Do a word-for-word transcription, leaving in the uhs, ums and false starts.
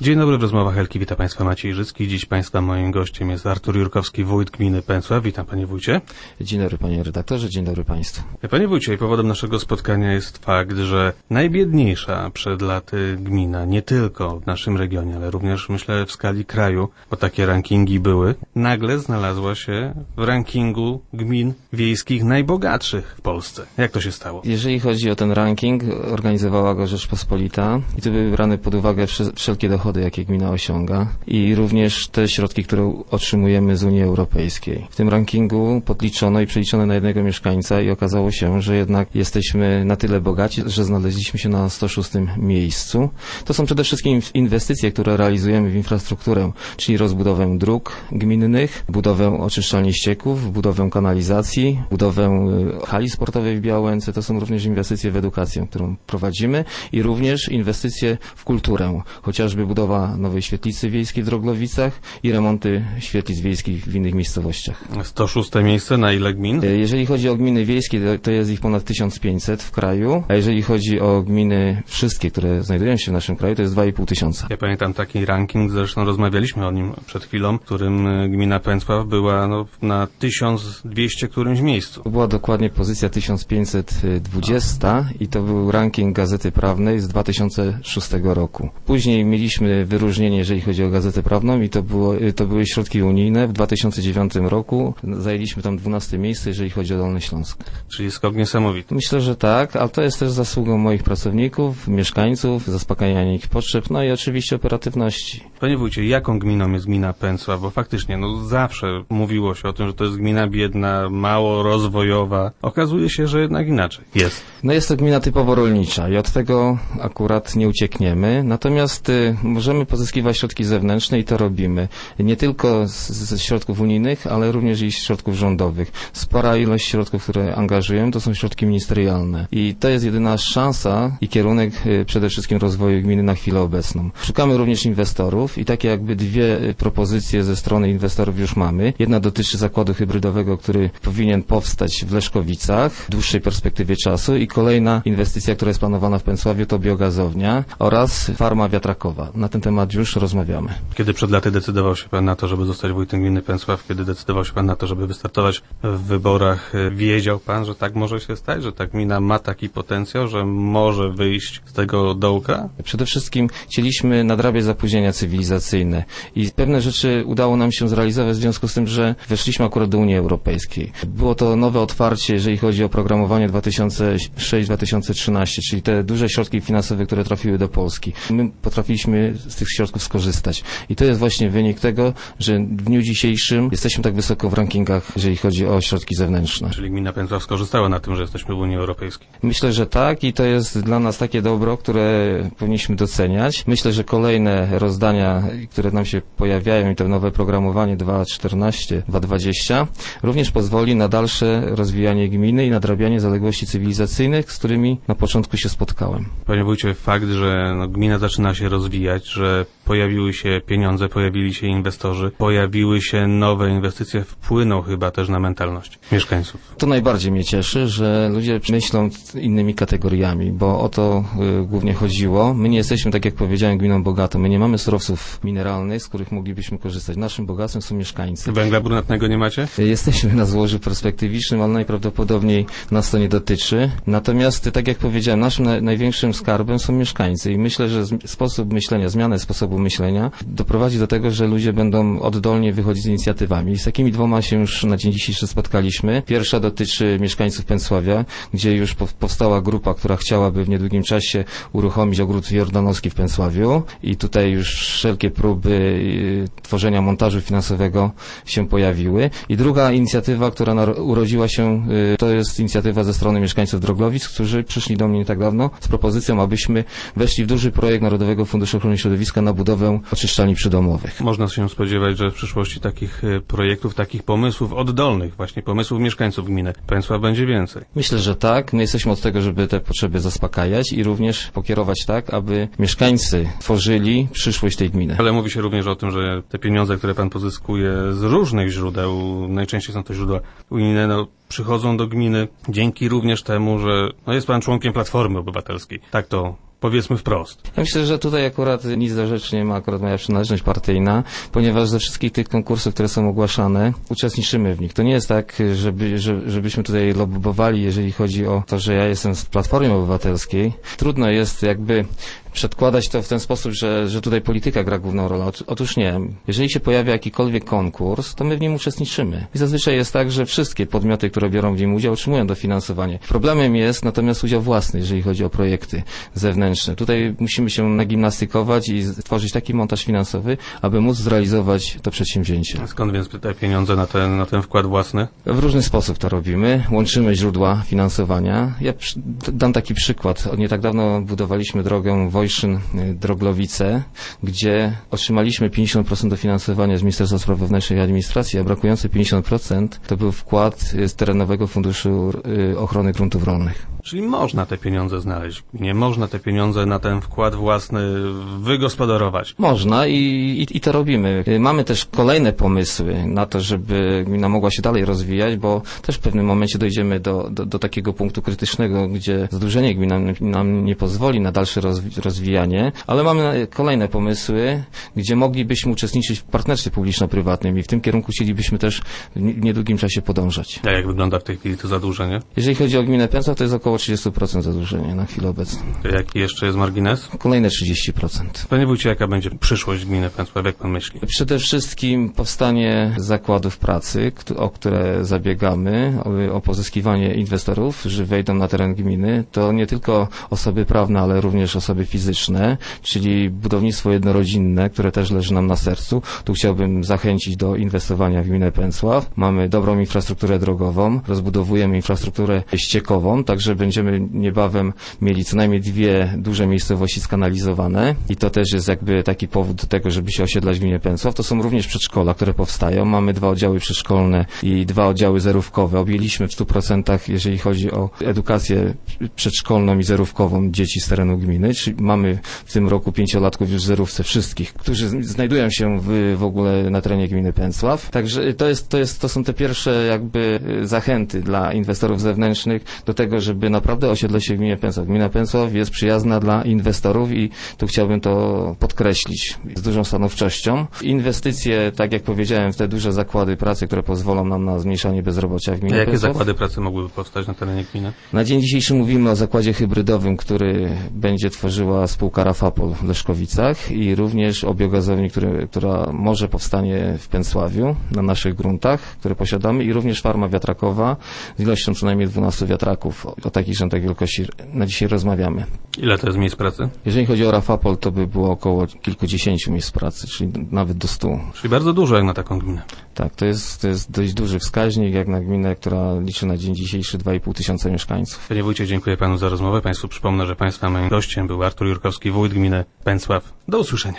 Dzień dobry, w rozmowach Elki wita Państwa Maciej Życki. Dziś Państwa moim gościem jest Artur Jurkowski, wójt gminy Pęcław. Witam Panie Wójcie. Dzień dobry Panie Redaktorze, dzień dobry Państwu. Panie Wójcie, powodem naszego spotkania jest fakt, że najbiedniejsza przed laty gmina, nie tylko w naszym regionie, ale również myślę w skali kraju, bo takie rankingi były, nagle znalazła się w rankingu gmin wiejskich najbogatszych w Polsce. Jak to się stało? Jeżeli chodzi o ten ranking, organizowała go Rzeczpospolita i tu były brane pod uwagę wszelkie dochody, jakie gmina osiąga i również te środki, które otrzymujemy z Unii Europejskiej. W tym rankingu podliczono i przeliczono na jednego mieszkańca i okazało się, że jednak jesteśmy na tyle bogaci, że znaleźliśmy się na sto szóstym miejscu. To są przede wszystkim inwestycje, które realizujemy w infrastrukturę, czyli rozbudowę dróg gminnych, budowę oczyszczalni ścieków, budowę kanalizacji, budowę hali sportowej w Białęce. To są również inwestycje w edukację, którą prowadzimy i również inwestycje w kulturę, chociażby budowa nowej świetlicy wiejskiej w Droglowicach i remonty świetlic wiejskich w innych miejscowościach. sto szóste miejsce na ile gmin? Jeżeli chodzi o gminy wiejskie, to jest ich ponad tysiąc pięćset w kraju, a jeżeli chodzi o gminy wszystkie, które znajdują się w naszym kraju, to jest dwa i pół tysiąca. Ja pamiętam taki ranking, zresztą rozmawialiśmy o nim przed chwilą, w którym gmina Pęcław była no, na tysiąc dwieście którymś miejscu. To była dokładnie pozycja tysiąc pięćset dwadzieścia i to był ranking Gazety Prawnej z dwa tysiące szóstego roku. Później mieliśmy wyróżnienie, jeżeli chodzi o Gazetę Prawną i to, było, to były środki unijne. W dwa tysiące dziewiątym roku zajęliśmy tam dwunaste miejsce, jeżeli chodzi o Dolny Śląsk. Czyli skok niesamowity. Myślę, że tak, ale to jest też zasługą moich pracowników, mieszkańców, zaspokajania ich potrzeb, no i oczywiście operatywności. Panie wójcie, jaką gminą jest gmina Pęcław? Bo faktycznie, no zawsze mówiło się o tym, że to jest gmina biedna, mało rozwojowa. Okazuje się, że jednak inaczej jest. No jest to gmina typowo rolnicza i od tego akurat nie uciekniemy, natomiast y, możemy pozyskiwać środki zewnętrzne i to robimy. Nie tylko ze środków unijnych, ale również i z środków rządowych. Spora ilość środków, które angażujemy, to są środki ministerialne. I to jest jedyna szansa i kierunek y, przede wszystkim rozwoju gminy na chwilę obecną. Szukamy również inwestorów i takie jakby dwie y, propozycje ze strony inwestorów już mamy. Jedna dotyczy zakładu hybrydowego, który powinien powstać w Leszkowicach w dłuższej perspektywie czasu i kolejna inwestycja, która jest planowana w Pęcławiu, to biogazownia oraz farma wiatrakowa. Na ten temat już rozmawiamy. Kiedy przed laty decydował się Pan na to, żeby zostać wójtem gminy Pęcław, kiedy decydował się Pan na to, żeby wystartować w wyborach, wiedział Pan, że tak może się stać, że ta gmina ma taki potencjał, że może wyjść z tego dołka? Przede wszystkim chcieliśmy nadrabiać zapóźnienia cywilizacyjne i pewne rzeczy udało nam się zrealizować w związku z tym, że weszliśmy akurat do Unii Europejskiej. Było to nowe otwarcie, jeżeli chodzi o programowanie dwa tysiące szósty do dwa tysiące trzynastego, czyli te duże środki finansowe, które trafiły do Polski. My potrafiliśmy z tych środków skorzystać. I to jest właśnie wynik tego, że w dniu dzisiejszym jesteśmy tak wysoko w rankingach, jeżeli chodzi o środki zewnętrzne. Czyli gmina Pęcław skorzystała na tym, że jesteśmy w Unii Europejskiej? Myślę, że tak i to jest dla nas takie dobro, które powinniśmy doceniać. Myślę, że kolejne rozdania, które nam się pojawiają i to nowe programowanie dwa tysiące czternaście do dwa tysiące dwudziestego również pozwoli na dalsze rozwijanie gminy i nadrabianie zaległości cywilizacyjnych, z którymi na początku się spotkałem. Panie wójcie, fakt, że no, gmina zaczyna się rozwijać, że pojawiły się pieniądze, pojawili się inwestorzy, pojawiły się nowe inwestycje, wpłyną chyba też na mentalność mieszkańców. To najbardziej mnie cieszy, że ludzie myślą innymi kategoriami, bo o to y, głównie chodziło. My nie jesteśmy, tak jak powiedziałem, gminą bogatą. My nie mamy surowców mineralnych, z których moglibyśmy korzystać. Naszym bogactwem są mieszkańcy. Węgla brunatnego nie macie? Jesteśmy na złożu perspektywicznym, ale najprawdopodobniej nas to nie dotyczy. Natomiast, tak jak powiedziałem, naszym na, największym skarbem są mieszkańcy i myślę, że z, sposób myślenia, zmianę sposobu myślenia doprowadzi do tego, że ludzie będą oddolnie wychodzić z inicjatywami. I z takimi dwoma się już na dzień dzisiejszy spotkaliśmy. Pierwsza dotyczy mieszkańców Pęcławia, gdzie już powstała grupa, która chciałaby w niedługim czasie uruchomić ogród jordanowski w Pęcławiu i tutaj już wszelkie próby y, tworzenia montażu finansowego się pojawiły. I druga inicjatywa, która na, urodziła się, y, to jest inicjatywa ze strony mieszkańców Droglowic, którzy przyszli do mnie nie tak dawno z propozycją, abyśmy weszli w duży projekt Narodowego Funduszu Ochrony Środowiska na budowę oczyszczalni przydomowych. Można się spodziewać, że w przyszłości takich projektów, takich pomysłów oddolnych, właśnie pomysłów mieszkańców gminy Pęcław będzie więcej. Myślę, że tak. My jesteśmy od tego, żeby te potrzeby zaspokajać i również pokierować tak, aby mieszkańcy tworzyli przyszłość tej gminy. Ale mówi się również o tym, że te pieniądze, które Pan pozyskuje z różnych źródeł, najczęściej są to źródła unijne, no, przychodzą do gminy dzięki również temu, że no, jest Pan członkiem Platformy Obywatelskiej. Tak to Powiedzmy wprost. Ja myślę, że tutaj akurat nic do rzeczy nie ma, akurat moja przynależność partyjna, ponieważ ze wszystkich tych konkursów, które są ogłaszane, uczestniczymy w nich. To nie jest tak, żeby, że, żebyśmy tutaj lobbowali, jeżeli chodzi o to, że ja jestem z Platformy Obywatelskiej. Trudno jest jakby przedkładać to w ten sposób, że, że tutaj polityka gra główną rolę. Otóż nie. Jeżeli się pojawia jakikolwiek konkurs, to my w nim uczestniczymy. I zazwyczaj jest tak, że wszystkie podmioty, które biorą w nim udział, otrzymują dofinansowanie. Problemem jest natomiast udział własny, jeżeli chodzi o projekty zewnętrzne. Tutaj musimy się nagimnastykować i stworzyć taki montaż finansowy, aby móc zrealizować to przedsięwzięcie. Skąd więc te pieniądze na ten, na ten wkład własny? W różny sposób to robimy. Łączymy źródła finansowania. Ja przy, dam taki przykład. Nie tak dawno budowaliśmy drogę Wojszyn-Droglowice, gdzie otrzymaliśmy pięćdziesiąt procent dofinansowania z Ministerstwa Spraw Wewnętrznych i Administracji, a brakujące pięćdziesiąt procent to był wkład z Terenowego Funduszu Ochrony Gruntów Rolnych. Czyli można te pieniądze znaleźć. Nie można te pieniądze na ten wkład własny wygospodarować. Można i, i, i to robimy. Mamy też kolejne pomysły na to, żeby gmina mogła się dalej rozwijać, bo też w pewnym momencie dojdziemy do, do, do takiego punktu krytycznego, gdzie zadłużenie gminy nam, nam nie pozwoli na dalsze rozwi- rozwijanie, ale mamy kolejne pomysły, gdzie moglibyśmy uczestniczyć w partnerstwie publiczno-prywatnym i w tym kierunku chcielibyśmy też w niedługim czasie podążać. A jak wygląda w tej chwili to zadłużenie? Jeżeli chodzi o gminę Pęcław, to jest około trzydzieści procent zadłużenia na chwilę obecną. To jaki jeszcze jest margines? Kolejne trzydzieści procent. Panie wójcie, jaka będzie przyszłość gminy Pęcław, jak pan myśli? Przede wszystkim powstanie zakładów pracy, o które zabiegamy, o pozyskiwanie inwestorów, którzy wejdą na teren gminy. To nie tylko osoby prawne, ale również osoby fizyczne, czyli budownictwo jednorodzinne, które też leży nam na sercu. Tu chciałbym zachęcić do inwestowania w gminę Pęcław. Mamy dobrą infrastrukturę drogową, rozbudowujemy infrastrukturę ściekową, także będziemy niebawem mieli co najmniej dwie duże miejscowości skanalizowane i to też jest jakby taki powód do tego, żeby się osiedlać w gminie Pęcław. To są również przedszkola, które powstają. Mamy dwa oddziały przedszkolne i dwa oddziały zerówkowe. Objęliśmy w stu procentach, jeżeli chodzi o edukację przedszkolną i zerówkową dzieci z terenu gminy, czyli mamy w tym roku pięciolatków już w zerówce wszystkich, którzy znajdują się w, w ogóle na terenie gminy Pęcław. Także to jest, to jest, to są te pierwsze jakby zachęty dla inwestorów zewnętrznych do tego, żeby naprawdę osiedlać się w gminie Pęcław. Gmina Pęcław jest przyjazna dla inwestorów i tu chciałbym to podkreślić z dużą stanowczością. Inwestycje, tak jak powiedziałem, w te duże zakłady pracy, które pozwolą nam na zmniejszanie bezrobocia w gminie A jakie Pęcław. zakłady pracy mogłyby powstać na terenie gminy? Na dzień dzisiejszy mówimy o zakładzie hybrydowym, który będzie tworzyła spółka Rafapol w Leszkowicach i również o biogazowni, który, która może powstanie w Pęcławiu na naszych gruntach, które posiadamy i również farma wiatrakowa z ilością co najmniej dwunastu wiatraków. O takich rzędach wielkości na dzisiaj rozmawiamy. Ile to jest miejsc pracy? Jeżeli chodzi o Rafapol, to by było około kilkudziesięciu miejsc pracy, czyli nawet do stu. Czyli bardzo dużo jak na taką gminę. Tak, to jest, to jest dość duży wskaźnik, jak na gminę, która liczy na dzień dzisiejszy dwa i pół tysiąca mieszkańców. Panie wójcie, dziękuję panu za rozmowę. Państwu przypomnę, że państwa moim gościem był Artur Jurkowski, wójt gminy Pęcław. Do usłyszenia.